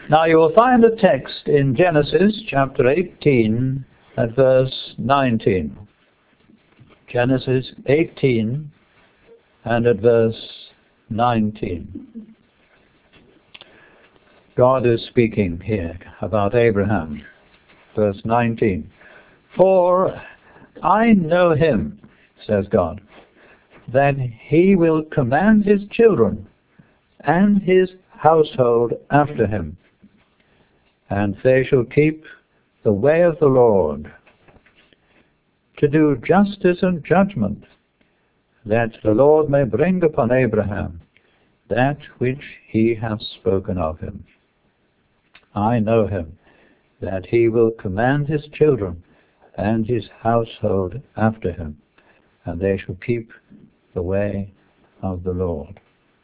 Now you will find a text in Genesis chapter 18 at verse 19. Genesis 18 and at verse 19. God is speaking here about Abraham. Verse 19. For I know him, says God, that he will command his children and his household after him, and they shall keep the way of the Lord, to do justice and judgment, that the Lord may bring upon Abraham that which he hath spoken of him. I know him, that he will command his children and his household after him, and they shall keep the way of the Lord.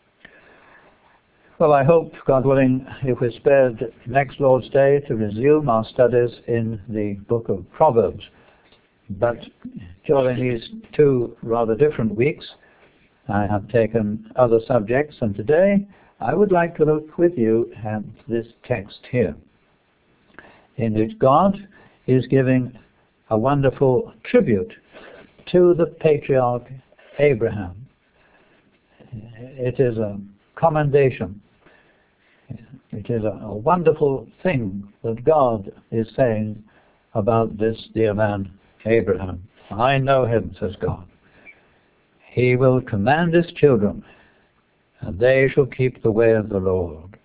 Well, I hope, God willing, if we're spared next Lord's Day to resume our studies in the book of Proverbs. But during these two rather different weeks, I have taken other subjects, and today I would like to look with you at this text here, in which God is giving a wonderful tribute to the patriarch Abraham. It is a commendation. It is a wonderful thing that God is saying about this dear man Abraham. I know him, says God. He will command his children, and they shall keep the way of the Lord.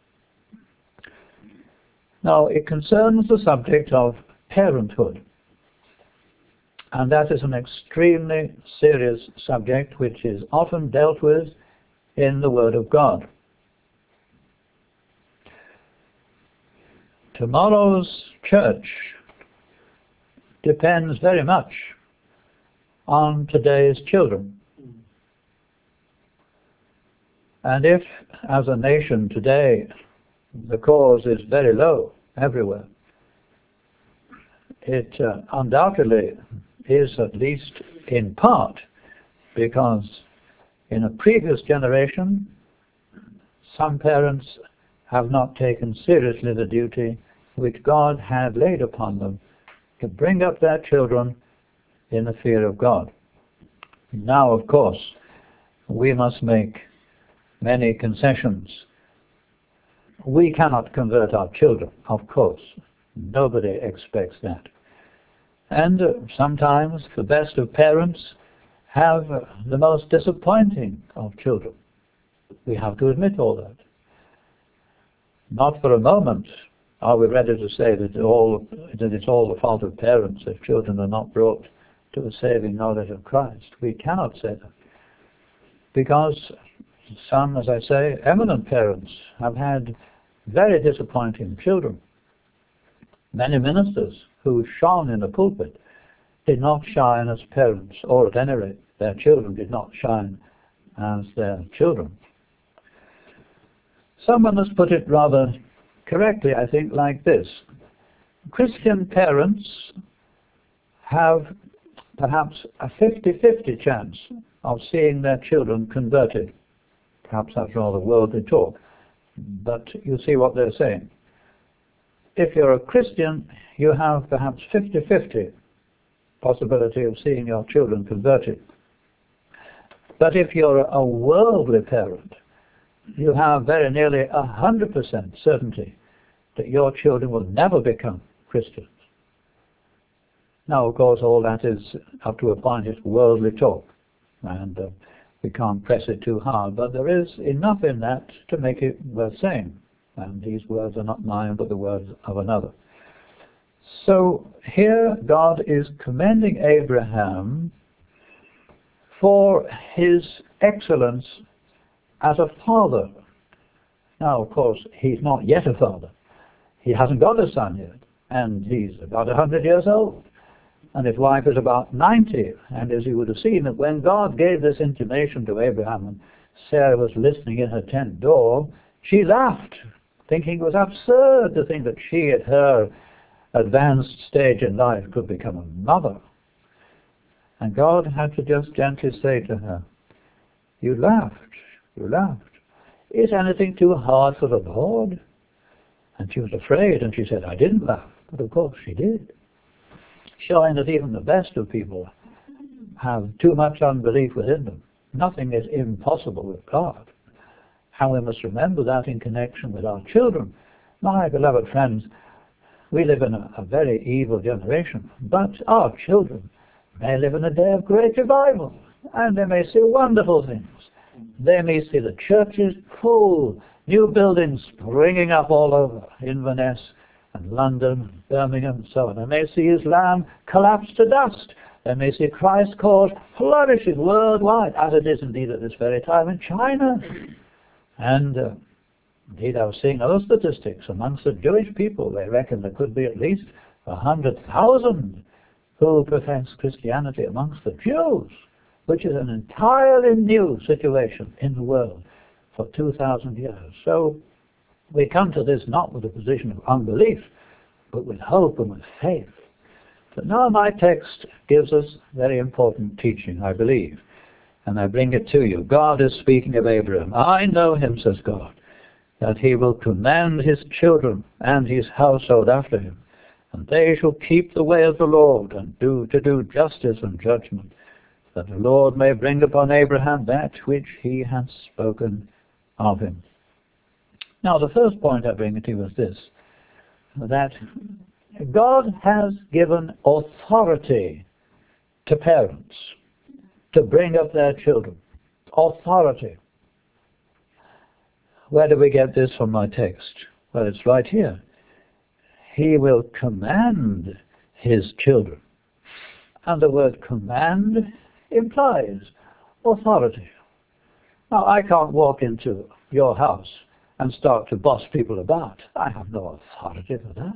Now, it concerns the subject of parenthood. And that is an extremely serious subject which is often dealt with in the Word of God. Tomorrow's church depends very much on today's children. And if, as a nation today, the cause is very low everywhere, it undoubtedly is, at least in part, because in a previous generation, some parents have not taken seriously the duty which God had laid upon them to bring up their children in the fear of God. Now, of course, we must make many concessions. We cannot convert our children, of course. Nobody expects that. And sometimes the best of parents have the most disappointing of children. We have to admit all that. Not for a moment are we ready to say that it's all the fault of parents if children are not brought to a saving knowledge of Christ. We cannot say that. Because some, as I say, eminent parents have had very disappointing children. Many ministers who shone in the pulpit did not shine as parents, or at any rate, their children did not shine as their children. Someone has put it rather correctly, I think, like this. Christian parents have perhaps a 50-50 chance of seeing their children converted. Perhaps that's rather worldly talk, but you see what they're saying. If you're a Christian, you have perhaps 50-50 possibility of seeing your children converted. But if you're a worldly parent, you have very nearly 100% certainty that your children will never become Christians. Now, of course, all that is, up to a point, is worldly talk, and we can't press it too hard, but there is enough in that to make it worth saying. And these words are not mine, but the words of another. So here God is commending Abraham for his excellence as a father. Now, of course, he's not yet a father. He hasn't got a son yet, and he's about 100 years old. And his wife is about 90. And as you would have seen, that when God gave this intimation to Abraham, and Sarah was listening in her tent door, she laughed, thinking it was absurd to think that she, at her advanced stage in life, could become a mother. And God had to just gently say to her, you laughed. Is anything too hard for the Lord? And she was afraid, and she said, I didn't laugh. But of course she did. Showing that even the best of people have too much unbelief within them. Nothing is impossible with God. And we must remember that in connection with our children. My beloved friends, we live in a very evil generation, but our children may live in a day of great revival, and they may see wonderful things. They may see the churches full, new buildings springing up all over Inverness and London, and Birmingham, and so on. They may see Islam collapse to dust. They may see Christ's cause flourishing worldwide, as it is indeed at this very time in China. And indeed, I was seeing other statistics amongst the Jewish people. They reckon there could be at least 100,000 who profess Christianity amongst the Jews, which is an entirely new situation in the world for 2,000 years. So we come to this not with a position of unbelief, but with hope and with faith. But now my text gives us very important teaching, I believe, and I bring it to you. God is speaking of Abraham. I know him, says God, that he will command his children and his household after him, and they shall keep the way of the Lord, and do justice and judgment, that the Lord may bring upon Abraham that which he hath spoken of him. Now, the first point I bring to you is this, that God has given authority to parents to bring up their children. Authority. Where do we get this from my text? Well, it's right here. He will command his children. And the word command implies authority. Now, I can't walk into your house and start to boss people about. I have no authority for that.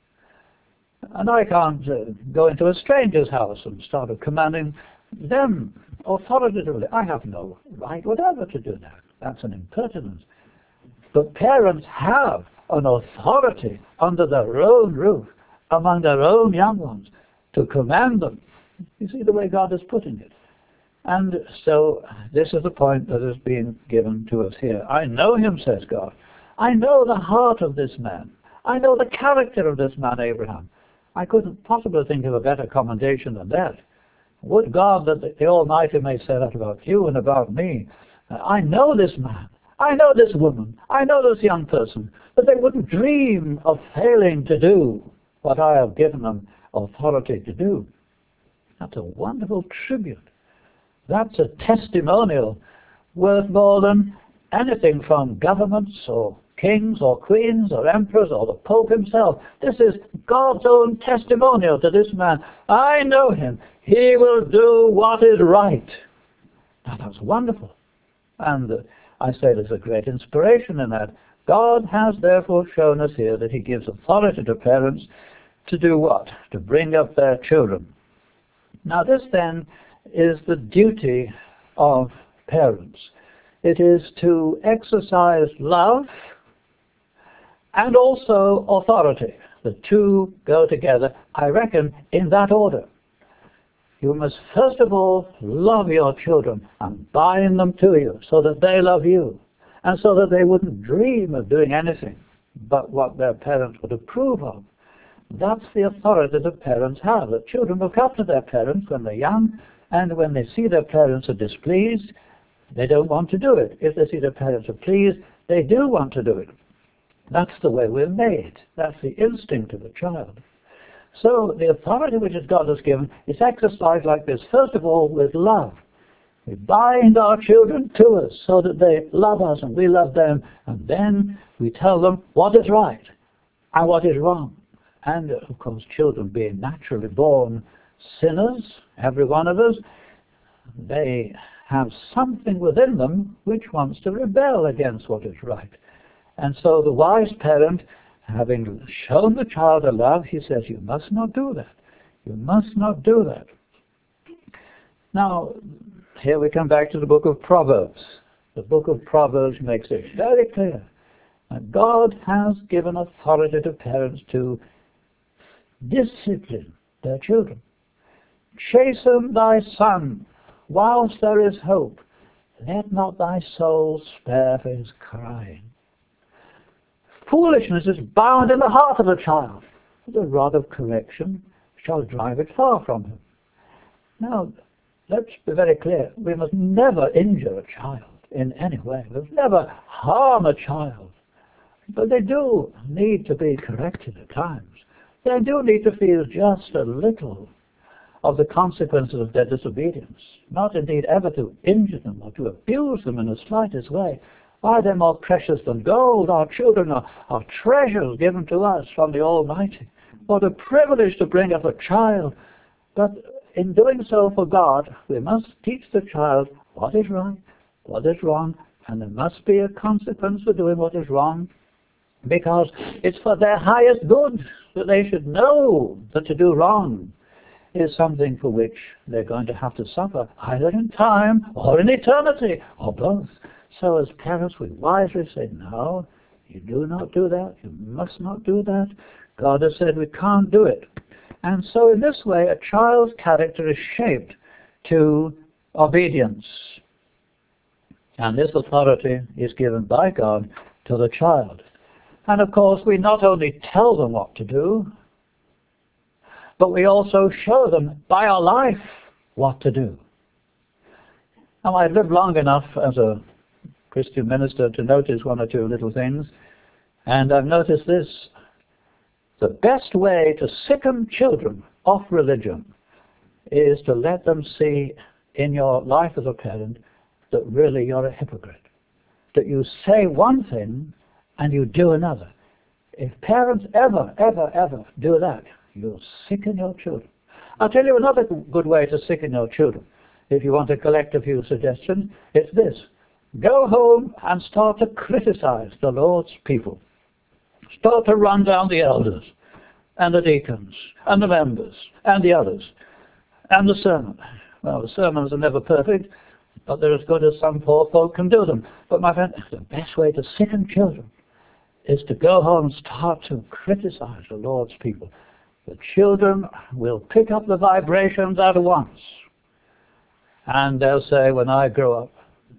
And I can't go into a stranger's house and start commanding them authoritatively. I have no right whatever to do that. That's an impertinence. But parents have an authority under their own roof, among their own young ones, to command them. You see the way God is putting it. And so this is the point that is being given to us here. I know him, says God. I know the heart of this man. I know the character of this man, Abraham. I couldn't possibly think of a better commendation than that. Would God that the Almighty may say that about you and about me. I know this man. I know this woman. I know this young person. But they wouldn't dream of failing to do what I have given them authority to do. That's a wonderful tribute. That's a testimonial worth more than anything from governments or kings or queens or emperors or the Pope himself. This is God's own testimonial to this man. I know him. He will do what is right. Now that's wonderful. And I say there's a great inspiration in that. God has therefore shown us here that he gives authority to parents to do what? To bring up their children. Now this then is the duty of parents. It is to exercise love and also authority. The two go together, I reckon, in that order. You must first of all love your children and bind them to you so that they love you, and so that they wouldn't dream of doing anything but what their parents would approve of. That's the authority that parents have. The children look up to their parents when they're young, and when they see their parents are displeased, they don't want to do it. If they see their parents are pleased, they do want to do it. That's the way we're made. That's the instinct of a child. So the authority which God has given is exercised like this. First of all, with love. We bind our children to us so that they love us and we love them. And then we tell them what is right and what is wrong. And, of course, children being naturally born sinners, every one of us, they have something within them which wants to rebel against what is right. And so the wise parent, having shown the child a love, he says, you must not do that. You must not do that. Now, here we come back to the book of Proverbs. The book of Proverbs makes it very clear that God has given authority to parents to discipline their children. Chasten thy son whilst there is hope. Let not thy soul spare for his crying. Foolishness is bound in the heart of a child. The rod of correction shall drive it far from him. Now, let's be very clear. We must never injure a child in any way. We must never harm a child. But they do need to be corrected at times. They do need to feel just a little of the consequences of their disobedience. Not indeed ever to injure them or to abuse them in the slightest way. Why, they're more precious than gold. Our children are treasures given to us from the Almighty. What a privilege to bring up a child. But in doing so for God, we must teach the child what is right, what is wrong, and there must be a consequence for doing what is wrong, because it's for their highest good that they should know that to do wrong is something for which they're going to have to suffer, either in time or in eternity, or both. So as parents, we wisely say, no, you do not do that, you must not do that. God has said we can't do it. And so in this way, a child's character is shaped to obedience. And this authority is given by God to the child. And of course, we not only tell them what to do, but we also show them by our life what to do. Now, I've lived long enough as a Christian minister to notice one or two little things, and I've noticed this. The best way to sicken children off religion is to let them see in your life as a parent that really you're a hypocrite. That you say one thing and you do another. If parents ever do that, you'll sicken your children. I'll tell you another good way to sicken your children. If you want to collect a few suggestions, it's this. Go home and start to criticize the Lord's people. Start to run down the elders, and the deacons, and the members, and the others, and the sermon. Well, the sermons are never perfect, but they're as good as some poor folk can do them. But my friend, the best way to sicken children is to go home and start to criticize the Lord's people. The children will pick up the vibrations at once. And they'll say, when I grow up,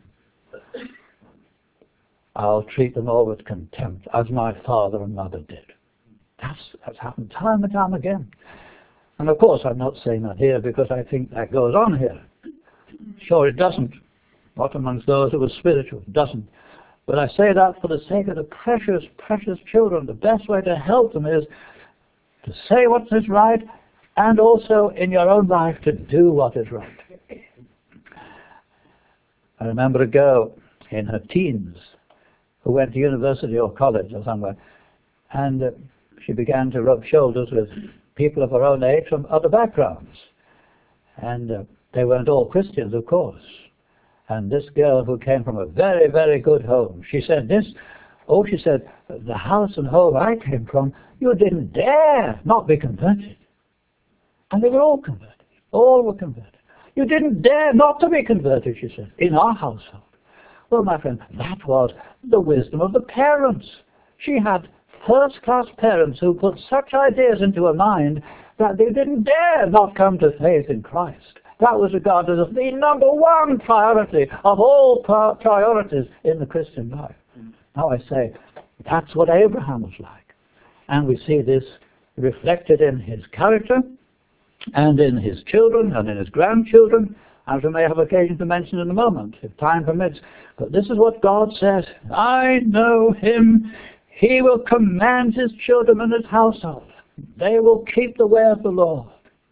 I'll treat them all with contempt, as my father and mother did. That's happened time and time again. And of course, I'm not saying that here because I think that goes on here. Sure, it doesn't. Not amongst those who are spiritual. It doesn't. But I say that for the sake of the precious, precious children. The best way to help them is to say what is right, and also in your own life to do what is right. I remember a girl in her teens who went to university or college or somewhere, and she began to rub shoulders with people of her own age from other backgrounds. And they weren't all Christians, of course. And this girl who came from a very, very good home, she said this, she said, the house and home I came from, you didn't dare not be converted. And they were all converted. All were converted. You didn't dare not to be converted, she said, in our household. Well, my friend, that was the wisdom of the parents. She had first-class parents who put such ideas into her mind that they didn't dare not come to faith in Christ. That was regarded as the number one priority of all priorities in the Christian life. Now I say, that's what Abraham was like. And we see this reflected in his character, and in his children, and in his grandchildren, as we may have occasion to mention in a moment, if time permits. But this is what God says, I know him. He will command his children and his household. They will keep the way of the Lord.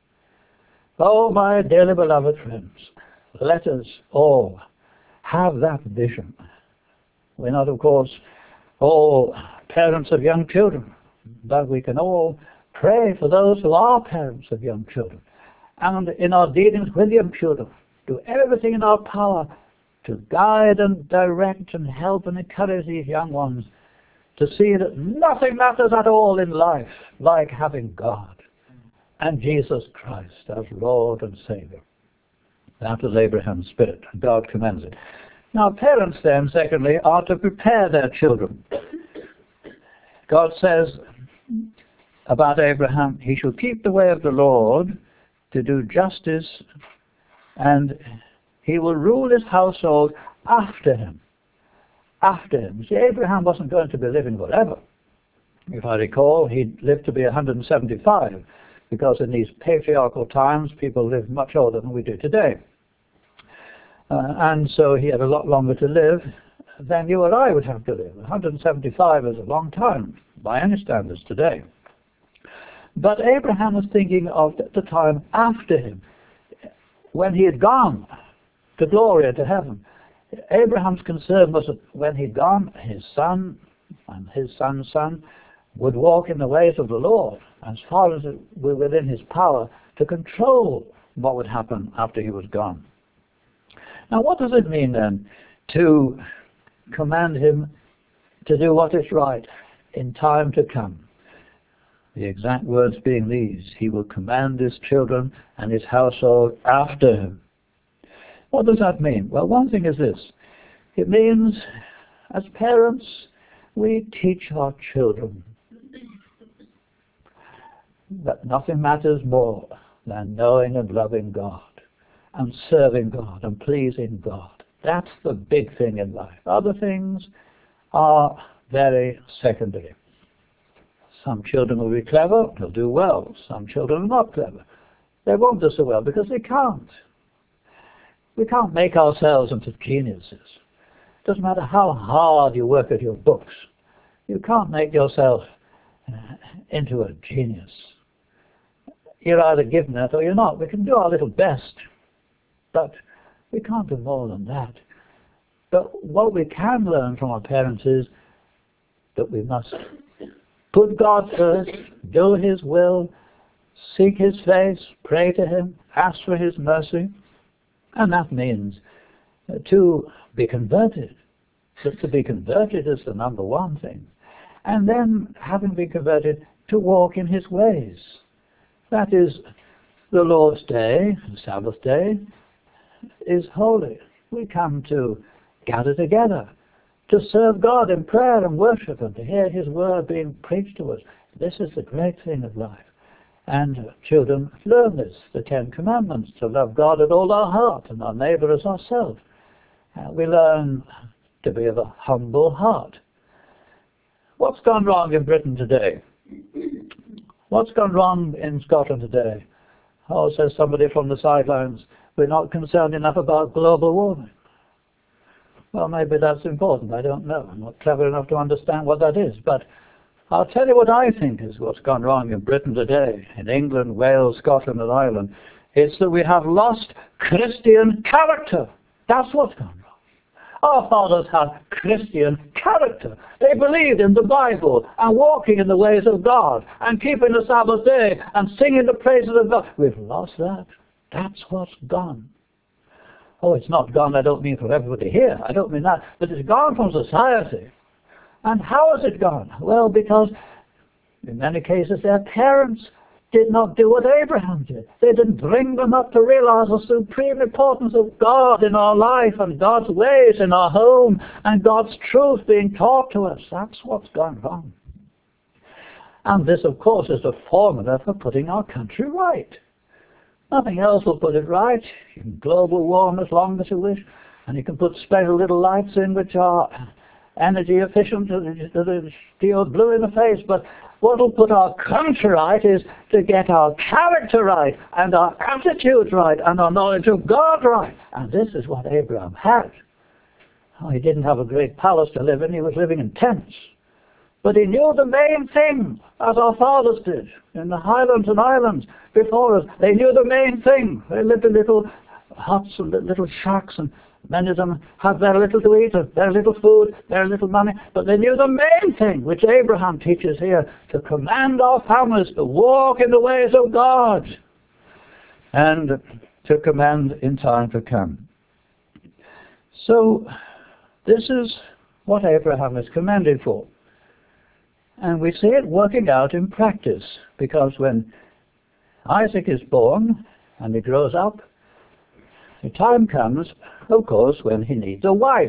Oh, my dearly beloved friends, let us all have that vision. We're not, of course, all parents of young children, but we can all pray for those who are parents of young children. And in our dealings with young children, do everything in our power to guide and direct and help and encourage these young ones to see that nothing matters at all in life like having God and Jesus Christ as Lord and Savior. That was Abraham's spirit. God commends it. Now, parents then, secondly, are to prepare their children. God says about Abraham, he shall keep the way of the Lord to do justice, and he will rule his household after him. After him. See, Abraham wasn't going to be living forever. If I recall, he lived to be 175, because in these patriarchal times, people lived much older than we do today. And so he had a lot longer to live than you or I would have to live. 175 is a long time by any standards today. But Abraham was thinking of the time after him, when he had gone to glory and to heaven. Abraham's concern was that when he'd gone, his son and his son's son would walk in the ways of the Lord, as far as it were within his power to control what would happen after he was gone. Now, what does it mean then to command him to do what is right in time to come? The exact words being these: he will command his children and his household after him. What does that mean? Well, one thing is this. It means, as parents, we teach our children that nothing matters more than knowing and loving God and serving God and pleasing God. That's the big thing in life. Other things are very secondary. Some children will be clever, they'll do well. Some children are not clever. They won't do so well because they can't. We can't make ourselves into geniuses. It doesn't matter how hard you work at your books. You can't make yourself into a genius. You're either given that or you're not. We can do our little best, but we can't do more than that. But what we can learn from our parents is that we must put God first, do His will, seek His face, pray to Him, ask for His mercy. And that means to be converted. So to be converted is the number one thing. And then, having been converted, to walk in His ways. That is, the Lord's Day, the Sabbath day, is holy. We come to gather together, to serve God in prayer and worship, and to hear His word being preached to us. This is the great thing of life. And children learn this, the Ten Commandments, to love God with all our heart and our neighbor as ourselves. We learn to be of a humble heart. What's gone wrong in Britain today? What's gone wrong in Scotland today? Oh, says somebody from the sidelines, we're not concerned enough about global warming. Well, maybe that's important. I don't know. I'm not clever enough to understand what that is. But I'll tell you what I think is what's gone wrong in Britain today, in England, Wales, Scotland, and Ireland. It's that we have lost Christian character. That's what's gone wrong. Our fathers had Christian character. They believed in the Bible and walking in the ways of God and keeping the Sabbath day and singing the praises of God. We've lost that. That's what's gone. Oh, it's not gone, I don't mean for everybody here. I don't mean that. But it's gone from society. And how has it gone? Well, because in many cases their parents did not do what Abraham did. They didn't bring them up to realize the supreme importance of God in our life and God's ways in our home and God's truth being taught to us. That's what's gone wrong. And this, of course, is the formula for putting our country right. Nothing else will put it right. You can global warm as long as you wish, and you can put special little lights in which are energy efficient, to steal blue in the face, but what will put our country right is to get our character right, and our attitudes right, and our knowledge of God right. And this is what Abraham had. Oh, he didn't have a great palace to live in, he was living in tents. But he knew the main thing, as our fathers did, in the Highlands and Islands before us. They knew the main thing. They lived in little huts and little shacks, and many of them had very little to eat, very little food, very little money. But they knew the main thing, which Abraham teaches here, to command our families to walk in the ways of God and to command in time to come. So this is what Abraham is commended for. And we see it working out in practice, because when Isaac is born and he grows up, the time comes, of course, when he needs a wife.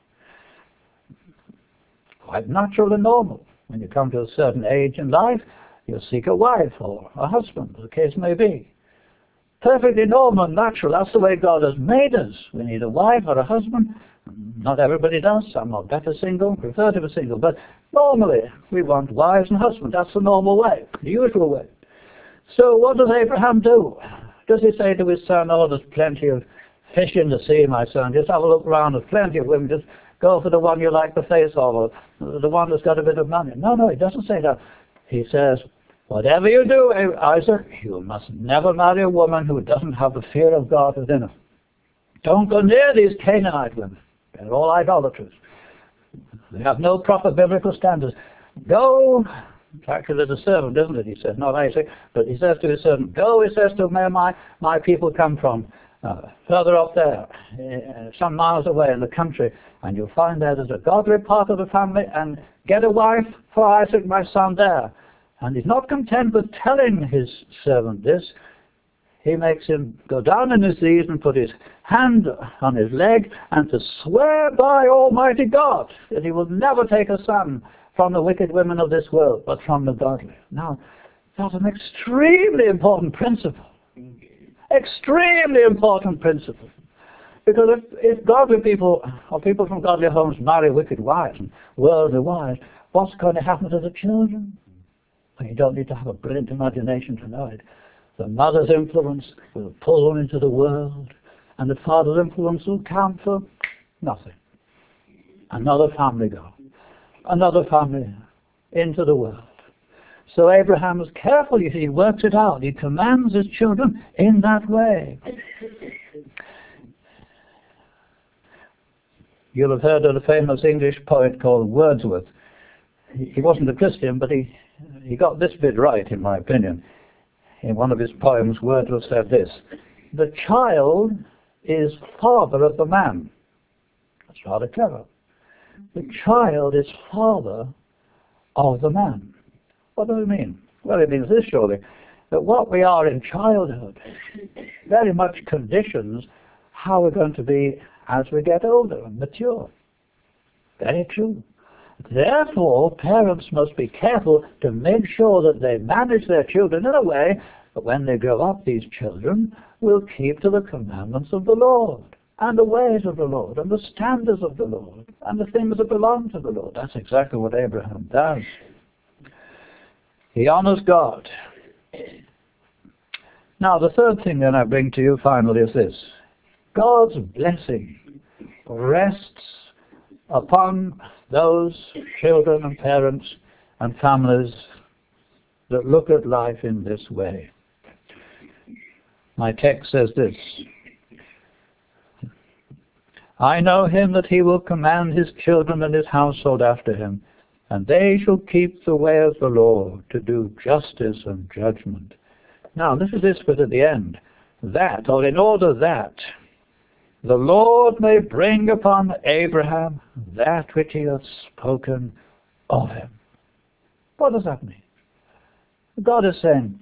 Quite natural and normal. When you come to a certain age in life, you'll seek a wife or a husband, as the case may be. Perfectly normal and natural. That's the way God has made us. We need a wife or a husband Not everybody does. Some are better single, prefer to be single. But normally, we want wives and husbands. That's the normal way, the usual way. So what does Abraham do? Does he say to his son, oh, there's plenty of fish in the sea, my son. Just have a look around. There's plenty of women. Just go for the one you like the face of, or the one that's got a bit of money. No, he doesn't say that. He says, whatever you do, Isaac, you must never marry a woman who doesn't have the fear of God within her. Don't go near these Canaanite women. They're all idolaters. They have no proper biblical standards. Go, actually there's a servant, isn't it? He says, not Isaac, but he says to his servant, go, he says, to where my people come from, further up there, some miles away in the country, and you'll find there's a godly part of the family, and get a wife for Isaac, my son, there. And he's not content with telling his servant this. He makes him go down on his knees and put his hand on his leg and to swear by Almighty God that he will never take a son from the wicked women of this world, but from the godly. Now, that's an extremely important principle. Extremely important principle. Because if godly people, or people from godly homes, marry wicked wives and worldly wives, what's going to happen to the children? Well, you don't need to have a brilliant imagination to know it. The mother's influence will pull them into the world, and the father's influence will count for nothing. Another family go. Another family into the world. So Abraham is careful, you see, he works it out. He commands his children in that way. You'll have heard of the famous English poet called Wordsworth. He wasn't a Christian, but he got this bit right, in my opinion. In one of his poems, Wordsworth said this: the child is father of the man. That's rather clever. The child is father of the man. What does it mean? Well, it means this, surely, that what we are in childhood very much conditions how we're going to be as we get older and mature. Very true. Therefore, parents must be careful to make sure that they manage their children in a way that when they grow up, these children will keep to the commandments of the Lord, and the ways of the Lord, and the standards of the Lord, and the things that belong to the Lord. That's exactly what Abraham does. He honors God. Now, the third thing that I bring to you finally is this. God's blessing rests upon those children and parents and families that look at life in this way. My text says this: I know him that he will command his children and his household after him, and they shall keep the way of the Lord to do justice and judgment. Now, this is this bit at the end. That, or in order that, the Lord may bring upon Abraham that which he hath spoken of him. What does that mean? God is saying,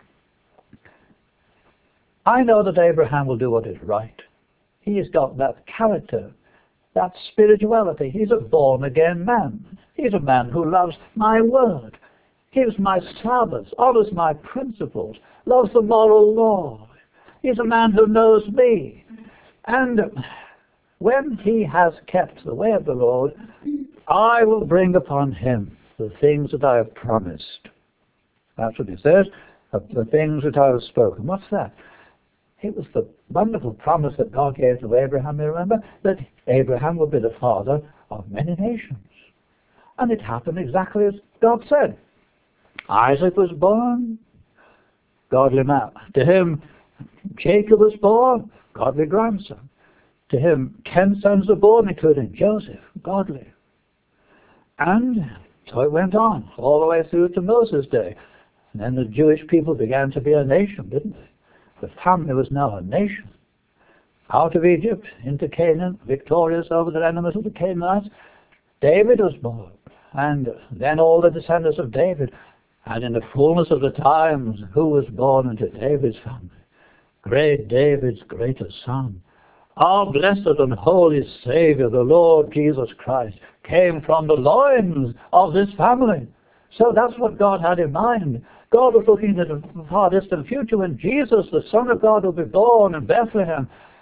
I know that Abraham will do what is right. He has got that character, that spirituality. He's a born-again man. He's a man who loves my word, keeps my Sabbaths, honors my principles, loves the moral law. He's a man who knows me. And when he has kept the way of the Lord, I will bring upon him the things that I have promised. That's what he says, the things that I have spoken. What's that? It was the wonderful promise that God gave to Abraham, you remember, that Abraham would be the father of many nations. And it happened exactly as God said. Isaac was born, godly man. To him, Jacob was born, godly grandson. To him, 10 sons were born, including Joseph, godly. And so it went on, all the way through to Moses' day. And then the Jewish people began to be a nation, didn't they? The family was now a nation. Out of Egypt, into Canaan, victorious over the enemies of the Canaanites, David was born. And then all the descendants of David. And in the fullness of the times, who was born into David's family? Great David's greatest son. Our blessed and holy Savior, the Lord Jesus Christ, came from the loins of this family. So that's what God had in mind. God was looking at the far distant future when Jesus, the Son of God, will be born in Bethlehem.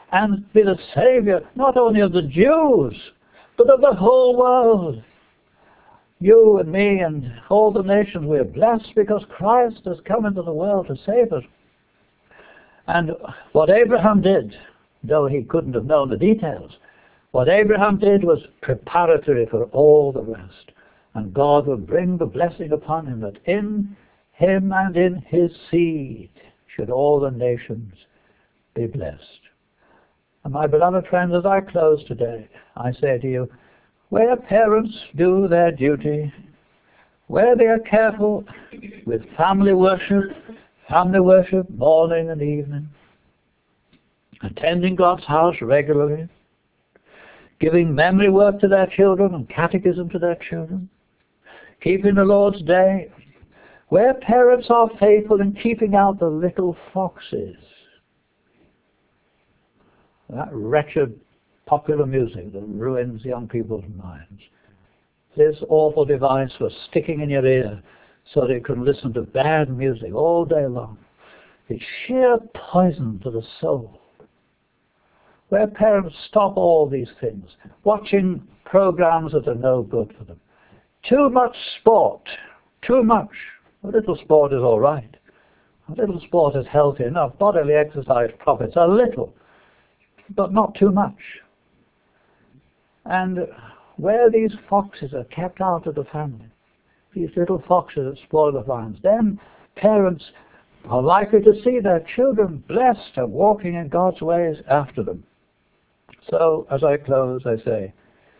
and be the Savior, not only of the Jews, but of the whole world. You and me and all the nations, we are blessed because Christ has come into the world to save us. And what Abraham did, though he couldn't have known the details, what Abraham did was preparatory for all the rest. And God will bring the blessing upon him, that in him and in his seed should all the nations be blessed. And my beloved friends, as I close today, I say to you, where parents do their duty, where they are careful with family worship morning and evening, attending God's house regularly, giving memory work to their children and catechism to their children, keeping the Lord's Day, where parents are faithful in keeping out the little foxes, that wretched popular music that ruins young people's minds, this awful device for sticking in your ear so that you can listen to bad music all day long. It's sheer poison to the soul. Where parents stop all these things, watching programs that are no good for them. Too much sport, too much. A little sport is all right. A little sport is healthy enough. Bodily exercise profits a little, but not too much. And where these foxes are kept out of the family, these little foxes that spoil the vines, then parents are likely to see their children blessed and walking in God's ways after them. So, as I close, I say,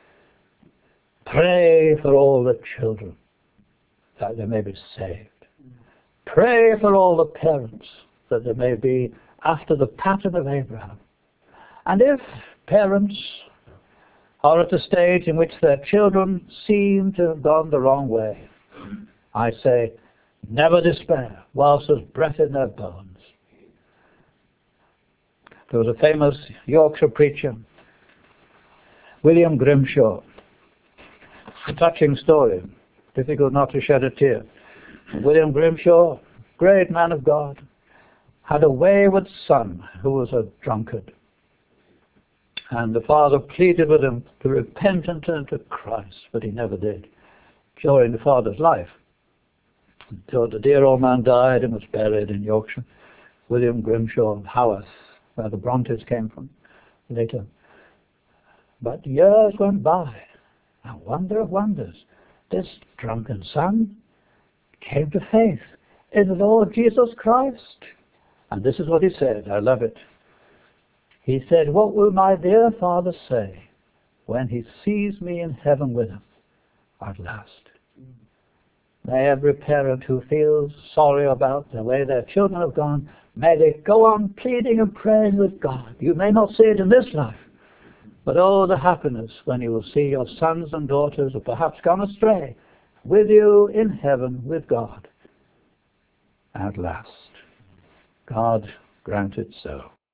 pray for all the children, that they may be saved. Pray for all the parents, that they may be after the pattern of Abraham. And if parents are at a stage in which their children seem to have gone the wrong way, I say, never despair whilst there's breath in their bones. There was a famous Yorkshire preacher, William Grimshaw. A touching story, difficult not to shed a tear. William Grimshaw, great man of God, had a wayward son who was a drunkard. And the father pleaded with him to repent and turn to Christ, but he never did during the father's life. Until the dear old man died and was buried in Yorkshire. William Grimshaw of Haworth, where the Brontes came from later. But years went by, and wonder of wonders, this drunken son came to faith in the Lord Jesus Christ. And this is what he said, I love it. He said, what will my dear father say when he sees me in heaven with him at last? May every parent who feels sorry about the way their children have gone, may they go on pleading and praying with God. You may not see it in this life, but oh, the happiness when you will see your sons and daughters who have perhaps gone astray with you in heaven with God at last. God grant it so.